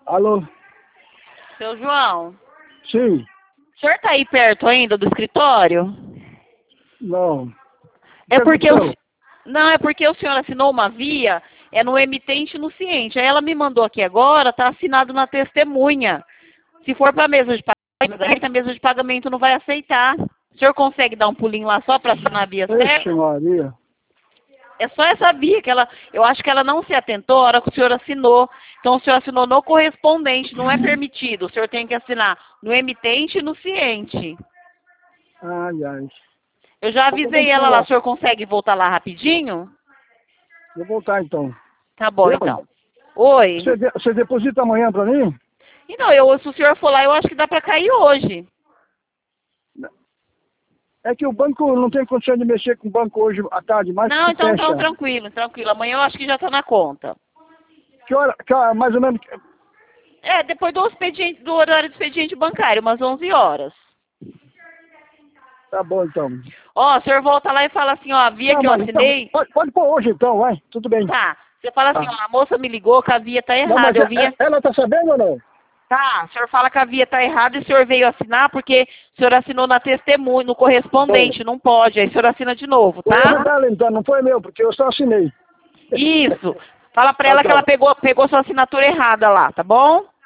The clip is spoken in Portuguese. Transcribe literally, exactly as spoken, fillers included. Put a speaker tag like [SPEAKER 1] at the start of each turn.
[SPEAKER 1] Alô?
[SPEAKER 2] Seu João,
[SPEAKER 1] Sim.
[SPEAKER 2] o senhor tá aí perto ainda do escritório?
[SPEAKER 1] Não.
[SPEAKER 2] É porque o,
[SPEAKER 1] Aconteceu?
[SPEAKER 2] não, é porque o senhor assinou uma via, é no emitente e no ciente. Aí ela me mandou aqui agora, tá assinado na testemunha. Se for para mesa de pagamento, a mesa de pagamento não vai aceitar. O senhor consegue dar um pulinho lá só para assinar a via
[SPEAKER 1] Ixi,
[SPEAKER 2] certa?
[SPEAKER 1] Maria.
[SPEAKER 2] É só essa via que ela, eu acho que ela não se atentou a hora que o senhor assinou. Então o senhor assinou no correspondente, não é permitido. O senhor tem que assinar no emitente e no ciente.
[SPEAKER 1] Ai, ai.
[SPEAKER 2] Eu já avisei ela lá, o senhor consegue voltar lá rapidinho?
[SPEAKER 1] Vou voltar então.
[SPEAKER 2] Tá bom,
[SPEAKER 1] Eu?
[SPEAKER 2] então. Oi.
[SPEAKER 1] Você, de- você deposita amanhã pra mim?
[SPEAKER 2] E não, eu, se o senhor for lá, eu acho que dá pra cair hoje.
[SPEAKER 1] É que o banco não tem condição de mexer com o banco hoje à tarde, mais
[SPEAKER 2] Não,
[SPEAKER 1] que
[SPEAKER 2] então,
[SPEAKER 1] fecha.
[SPEAKER 2] então tranquilo, tranquilo. Amanhã eu acho que já tá na conta.
[SPEAKER 1] Que hora, que hora, mais ou menos?
[SPEAKER 2] É, depois do expediente, do horário do expediente bancário, umas onze horas.
[SPEAKER 1] Tá bom então.
[SPEAKER 2] Ó, o senhor volta lá e fala assim, ó, a via
[SPEAKER 1] Não,
[SPEAKER 2] que eu
[SPEAKER 1] mas então,
[SPEAKER 2] assinei...
[SPEAKER 1] pode, pode pôr hoje então, vai. Tudo bem.
[SPEAKER 2] Tá, você fala assim,
[SPEAKER 1] Tá.
[SPEAKER 2] ó, a moça me ligou que a via tá
[SPEAKER 1] Não, mas
[SPEAKER 2] errada, eu
[SPEAKER 1] é-
[SPEAKER 2] vinha...
[SPEAKER 1] é- ela tá sabendo ou não?
[SPEAKER 2] Tá, o senhor fala que a via tá errada e o senhor veio assinar porque o senhor assinou na testemunha, no correspondente, não pode, aí o senhor assina de novo,
[SPEAKER 1] Foi erro
[SPEAKER 2] tá?
[SPEAKER 1] dela então, não foi meu, porque eu só assinei.
[SPEAKER 2] Isso, fala pra
[SPEAKER 1] Tá,
[SPEAKER 2] ela que
[SPEAKER 1] tá.
[SPEAKER 2] ela pegou, pegou sua assinatura errada lá, tá bom?